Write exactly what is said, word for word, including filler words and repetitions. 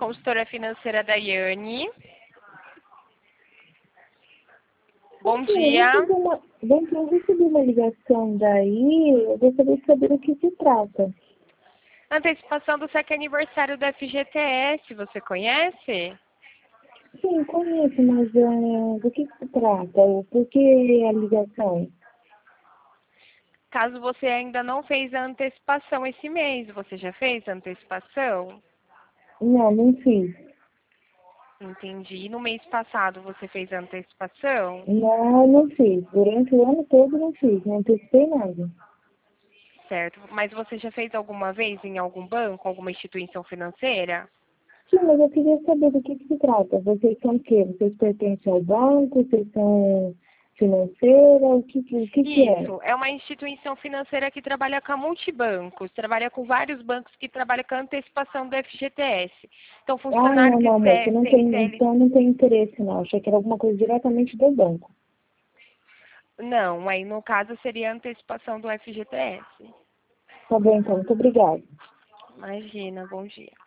consultora financeira Daiane. Bom Sim, eu dia. recebi uma, bem que eu recebi uma ligação daí, eu gostaria de saber o que se trata. Antecipação do sétimo aniversário da F G T S, você conhece? Sim, conheço, mas é, do que se trata? Por que a ligação? Caso você ainda não fez a antecipação esse mês, você já fez a antecipação? Não, não fiz. Entendi. E no mês passado você fez a antecipação? Não, não fiz. Durante o ano todo não fiz, não antecipei nada. Certo. Mas você já fez alguma vez em algum banco, alguma instituição financeira? Sim, mas eu queria saber do que, que se trata. Vocês são o quê? Vocês pertencem ao banco? Vocês são financeira? O que, que- o que, que é? Isso, é uma instituição financeira que trabalha com a multibancos, trabalha com vários bancos que trabalham com a antecipação do F G T S. Então, Ah, funcionário não, que não, moça, te- não tem tem, C L... então não tem interesse não. Achei que era alguma coisa diretamente do banco. Não, aí no caso seria a antecipação do F G T S. Tá bem, então, muito obrigada. Imagina, bom dia.